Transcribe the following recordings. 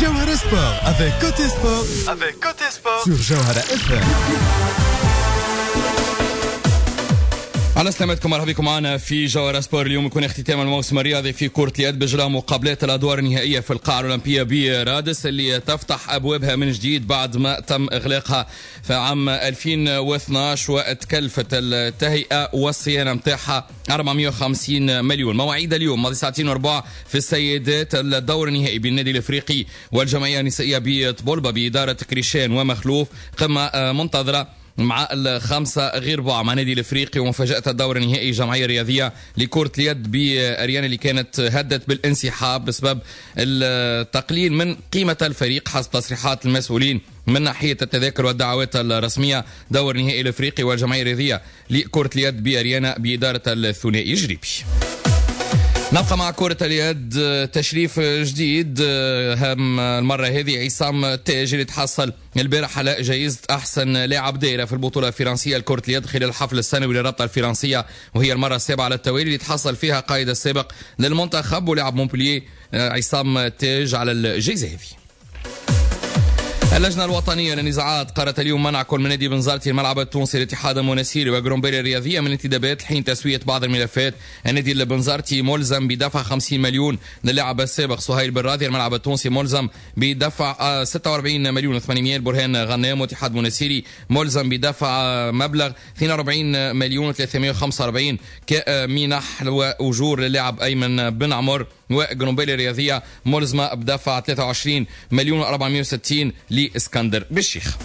Jawhara Sport avec Côté Sport. Sur Jawhara FM. على سلامتكم، مرحبا بكم معنا في جوهرة سبور. اليوم يكون اختتام الموسم الرياضي في كرة اليد بجراء مقابلات الادوار النهائيه في القاعه الاولمبيه برادس اللي تفتح ابوابها من جديد بعد ما تم اغلاقها في عام 2012 وتكلفت التهيئه والصيانه نتاعها 450 مليون. مواعيد اليوم ماضي ساعتين وربع في السيدات الدور النهائي بين النادي الافريقي والجمعيه النسائيه بطبولبه باداره كريشان ومخلوف. قمه منتظره مع الخمسة غير بعض مع نادي الافريقي، ومفاجأة الدور النهائي جمعية رياضية لكرة اليد بأريان اللي كانت هدت بالانسحاب بسبب التقليل من قيمة الفريق حسب تصريحات المسؤولين من ناحية التذاكر والدعوات الرسمية. دور نهائي الافريقي والجمعية الرياضية لكرة اليد بأريانا بإدارة الثنائي جريبي. نبقى مع كرة اليد، تشريف جديد هم المرة هذه عصام تاج اللي تحصل البارح على جائزة أحسن لاعب دائرة في البطولة الفرنسية لكرة اليد خلال الحفل السنوي للرابطة الفرنسية، وهي المرة السابعة على التوالي اللي تحصل فيها قائد السابق للمنتخب ولاعب مونبلييه عصام تاج على الجائزة هذه. اللجنة الوطنية للنزاعات قررت اليوم منع كل من نادي بنزرتي الملعب التونسي الاتحاد الموناسيري وجرومبيري الرياضية من الانتدابات حين تسوية بعض الملفات. النادي البنزرتي ملزم بدفع 50 مليون للاعب السابق سهيل بالراضي. الملعب التونسي ملزم بدفع 46 مليون و800. برهان غنام واتحاد موناسيري ملزم بدفع مبلغ 42 مليون و345 كمنح وأجور للاعب أيمن بن عمر. وجرومبيري الرياضية ملزمة بدفع 23 مليون و460 لإسكندر بالشيخ.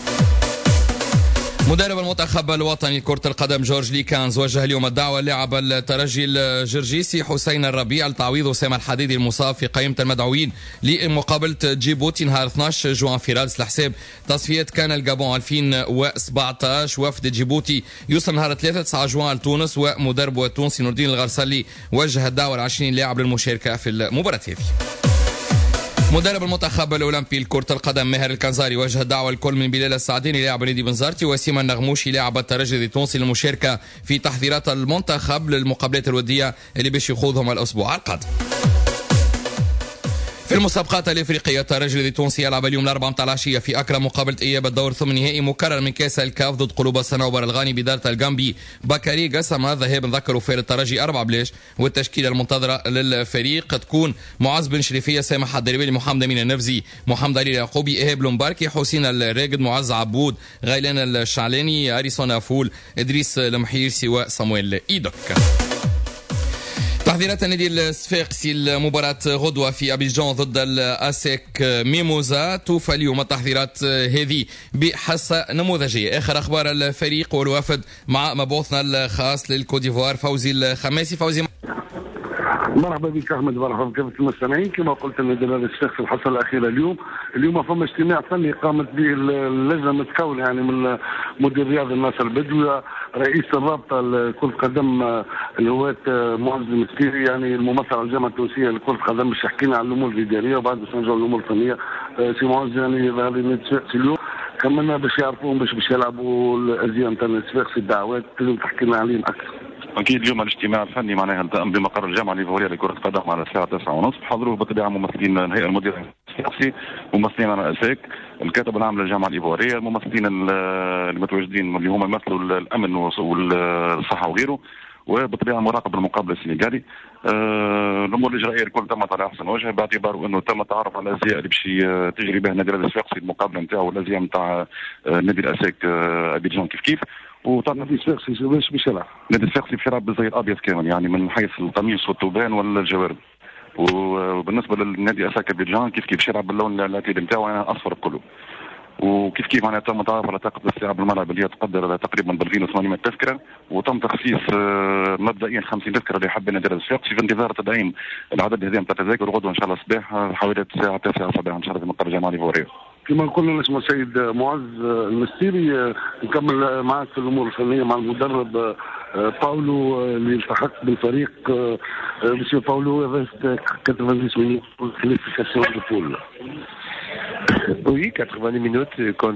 مدرب المنتخب الوطني لكرة القدم جورج ليكانز وجه اليوم الدعوة للاعب الترجي الجرجيسي حسين الربيع لتعويض أسامة الحديدي المصاب في قائمة المدعوين لمقابلة جيبوتي نهار 12 جوان في رادس لحساب تصفيات كان الجابون 2017. وفد جيبوتي يوصل نهار 3 جوان لتونس، ومدربه التونسي نور الدين الغرسلي وجه الدعوة ل 20 لاعب للمشاركة في المباراة هذه. مدرب المنتخب الاولمبي لكرة القدم ماهر الكنزاري وجه الدعوة الكل من بلال السعديني لاعب نادي بنزرتي وسيما النغموشي لاعب الترجي التونسي للمشاركة في تحضيرات المنتخب للمقابلات الودية اللي باش يخوضهم الاسبوع القادم. في المسابقات الافريقيه الترجي التونسي يلعب اليوم الاربعاء متاع العشيه في اكرا مقابله اياب الدور ثم النهائي مكرر من كاس الكاف ضد قلوب الصنوبر الغاني بدارة الجامبي. بكري قسم ذهاب نذكروا في الترجي 4 بلاش، والتشكيله المنتظره للفريق تكون معز بن شريفيه، سامح الدربيلي، محمد امين النفزي، محمد علي اليعقوبي، ايهاب لومباركي، حسين الراقد، معز عبود، غيلان الشعلاني، اريسون افول، ادريس المحيرسي وصامويل ايدوك. تحضيرات النادي الصفاقسي المباراة غدوة في أبيجان ضد الأسيك ميموزا توفى اليوم. التحضيرات هذه بحصة نموذجية. آخر أخبار الفريق والوفد مع مبعوثنا الخاص للكوديفوار فوزي الخماسي. فوزي مرحبا بك احمد، مرحبا بك المستمعين. كما قلت النادي الصفاقسي في الحصه الاخيره اليوم فما اجتماع فني قامت به اللجنه المتكونه يعني من مدير رياضي الناصر البدوي، رئيس الرابطه لكره القدم الهواة معز المسكيري، يعني الممثل على الجامعه التونسيه لكره القدم، باش يحكينا عن الامور الاداريه وبعد باش نرجعوا للامور الفنيه. سي معز يعني هذا النادي الصفاقسي اليوم كملنا باش يعرفون باش يلعبوا الازياء نتاع الصفاقسي، الدعوات لازم تحكي لنا عليهم اكثر. أكيد اليوم الاجتماع الفني معناها التأم بمقر الجامعة الإيفورية لكرة القدم على الساعة 9:30. حضروه بالطبيعة ممثلين الهيئة المديرة الصفاقسي، ممثلين عن الأساك، الكاتب العام للجامعة الإيفورية، الممثلين المتواجدين اللي هم يمثلوا الأمن والصحة وغيره، وبالطبيعة مراقب المقابلة السنغالي. الأمور الإجرائية الكل تمت على أحسن وجه، باعتبار أنه تم التعرف على الأزياء اللي باش تجري بها النادي الصفاقسي المقابلة نتاعو والأزياء نتاع نادي الأساك أبيجان كيف وطبعا نادي الصفاقسي باش يلعب. نادي الصفاقسي في يلعب بالزي الابيض كامل، يعني من حيث القميص والثوبان والجوارب. وبالنسبه للنادي اساك ابيجان كيف باش يلعب باللون الاعتيادي نتاعو يعني اصفر كله. وكيف معناها تم التعرف على طاقه الاستيعاب الملعب اللي هي تقدر تقريبا ب 2800 تذكره، وتم تخصيص مبدئيا 50 تذكره اللي يحب النادي الصفاقسي في انتظار تدعيم العدد هذا نتاع التذاكر غدوه ان شاء الله الصباح حوالي الساعه 9 صباحا ان شاء الله في مقر الجامعه الإيفورية. كما قلنا اسمه السيد معز المسيري. نكمل معك في الامور الفنيه مع المدرب باولو اللي التحق بالفريق. مسيو باولو reste 90 minutes pour la qualification de poule. Oui, 90 minutes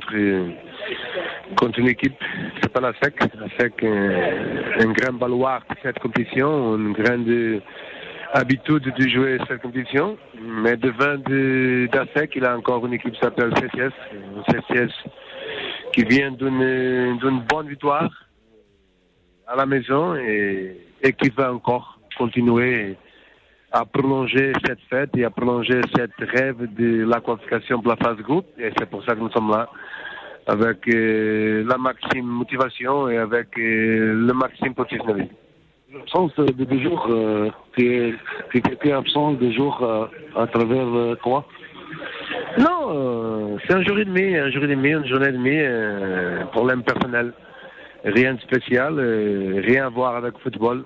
contre une équipe, c'est pas la SEC. La SEC est un grand baluard de cette compétition, une grande habitude de jouer cette compétition. Mais devant d'ASEC, il a encore une équipe qui s'appelle CCS qui vient d'une bonne victoire à la maison et qui va encore continuer à prolonger cette fête et à prolonger cette rêve de la qualification pour la phase groupe. Et c'est pour ça que nous sommes là, avec la maxime motivation et avec le maxime professionnalisme. L'absence de 2 jours, tu étais absent 2 jours à travers quoi? Non, c'est un jour et demi, une journée et demie, problème personnel. Rien de spécial, rien à voir avec le football.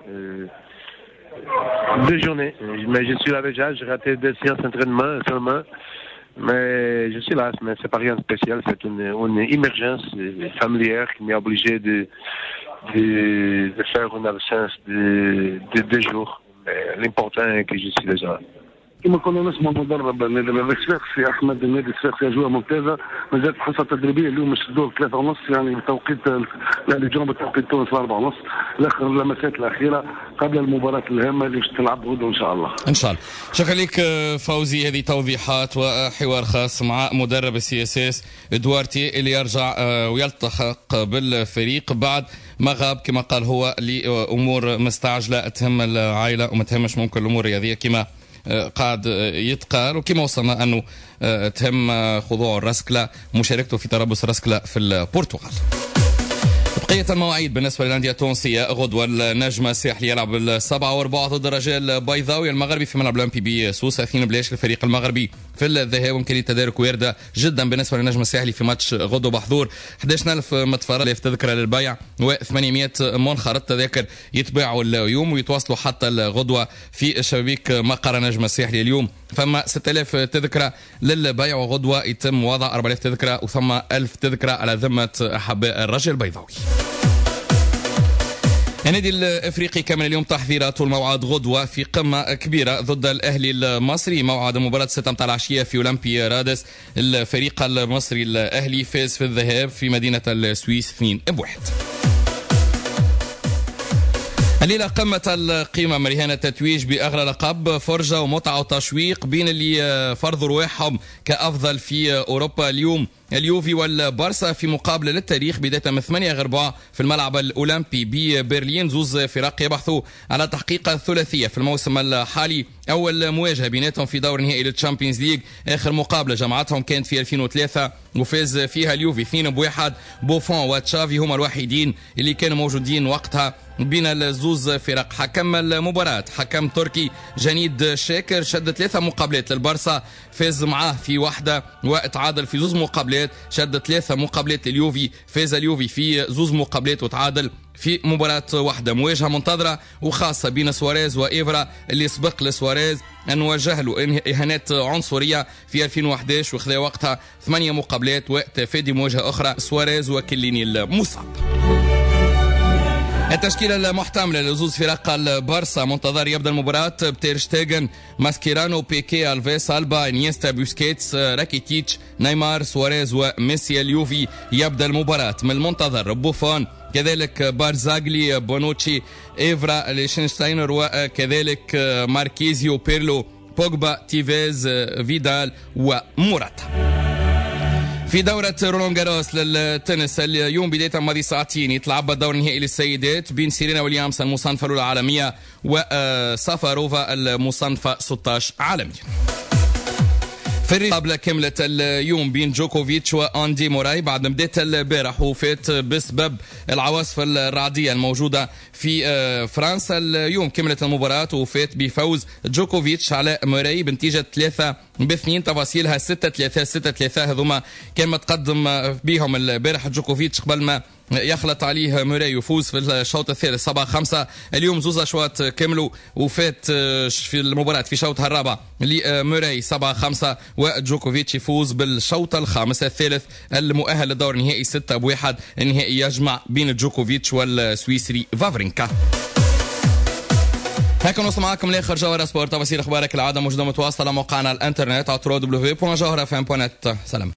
2 journées, mais je suis là déjà, j'ai raté 2 séances d'entraînement seulement. Mais je suis là, mais c'est pas rien de spécial, c'est une émergence familière qui m'a obligé de faire une absence de 2 jours. Mais l'important est que je suis déjà là. كما كنا نسمع مدرب النادي الصفاقسي احمد النادي الصفاقسي اجواء ممتازه، مازالت حصه تدريبيه اليوم الدور 3:30 يعني بتوقيت اليوم بتوقيت تونس 4:30 الاخر اللمسات الاخيره قبل المباراه الهامه اللي تلعب غدوه ان شاء الله. ان شاء الله. شكرا لك فوزي، هذه توضيحات وحوار خاص مع مدرب السي اس اس دوارتي اللي يرجع ويلتحق بالفريق بعد ما غاب كما قال هو لامور مستعجله تهم العائله وما تهمش ممكن الامور الرياضيه كما قاعد يتقال، وكما وصلنا أنه تهم خضوع الرسكلة مشاركته في تربص رسكلة في البرتغال. بقية المواعيد بالنسبة للأندية التونسية غدوة النجم الساحلي يلعب 7:04 ضد الرجاء البيضاوي المغربي في ملعب الأولمبي بسوسة. 2 بلاش للفريق المغربي في الذهاب، وإمكانية تدارك واردة جدا بالنسبة للنجم الساحلي في ماتش غدوة بحضور 11,000 متفرج في تذكرة للبيع و800 منخرط تذاكر يتباعوا اليوم ويتواصلوا حتى الغدوة في شبابيك مقر نجم الساحلي. اليوم فما 6,000 تذكرة للبيع، وغدوة يتم وضع 4,000 تذكرة وثم 1,000 تذكرة على ذمة أحباء الرجاء البيضاوي. النادي الافريقي كمل اليوم تحضيراته الموعد غدوه في قمه كبيره ضد الاهلي المصري. موعد مباراه 6 متاع العشيه في اولمبي رادس. الفريق المصري الاهلي فاز في الذهاب في مدينه السويس 2-1. الليلة قمة القيمة مرهان التتويج بأغلى لقب، فرجة ومتعة وتشويق بين اللي فرضوا رواحهم كأفضل في أوروبا. اليوم اليوفي والبارسا في مقابلة للتاريخ بداية من 8/4 في الملعب الأولمبي ببرلين. زوز فرق يبحثوا على تحقيق الثلاثية في الموسم الحالي. أول مواجهة بيناتهم في دور نهائي للتشامبيونز ليج، آخر مقابلة جمعتهم كانت في 2003 وفاز فيها اليوفي 2-1. بوفون وتشافي هما الوحيدين اللي كانوا موجودين وقتها بين الزوز فرق. حكم المباراة حكم تركي جنيد شاكر شد 3 مقابلات للبارسا، فاز معاه في واحدة وتعادل في 2 مقابلات. شد 3 مقابلات لليوفي، فاز اليوفي في 2 مقابلات وتعادل في مباراة واحدة. مواجهة منتظرة وخاصة بين سواريز وإيفرا اللي سبق لسواريز أن وجه له إهانات عنصرية في 2011 وخذا وقتها 8 مقابلات وتفادي مواجهة أخرى سواريز وكليني المصاب. التشكيلة المحتملة لزوز فرق البارسا منتظر يبدأ المباراة بتير شتيغن، ماسكيرانو، بيكي، ألفيس، ألبا، إنيستا، بوسكيتس، راكيتيتش، نيمار، سواريز وميسي. اليوفي يبدأ المباراة من المنتظر بوفون، كذلك بارزاغلي، بونوتشي، إيفرا، ليشنشتاينر، وكذلك ماركيزيو، بيرلو، بوجبا، تيفيز، فيدال وموراتا. في دورة رولان جاروس للتنس اليوم بداية ماضي ساعتين يتلعب الدور النهائي للسيدات بين سيرينا ويليامز المصنفة الأولى عالمية وسافاروفا المصنفة 16 عالميا. في الرقابة كملت اليوم بين جوكوفيتش وأندي موراي بعد ما بدات البارح وفات بسبب العواصف الرعدية الموجودة في فرنسا. اليوم كملت المباراة وفات بفوز جوكوفيتش على موراي بنتيجة 3-2 تفاصيلها 6-3 6-3. هذوما كان متقدم بيهم البارح جوكوفيتش قبل ما يخلط عليه موراي يفوز في الشوط الثالث 7-5. اليوم زوز اشواط كملوا وفات في المباراة في شوطها الرابع لموراي 7-5 وجوكوفيتش يفوز بالشوط الخامس الثالث المؤهل للدور النهائي 6-1. النهائي يجمع بين جوكوفيتش والسويسري فافرينكا. هكذا نوصل معكم لاخر جوهرة سبورت. تفاصيل اخبارك العاده موجوده متواصله على موقعنا الانترنت على www.jawharafm.net. سلام.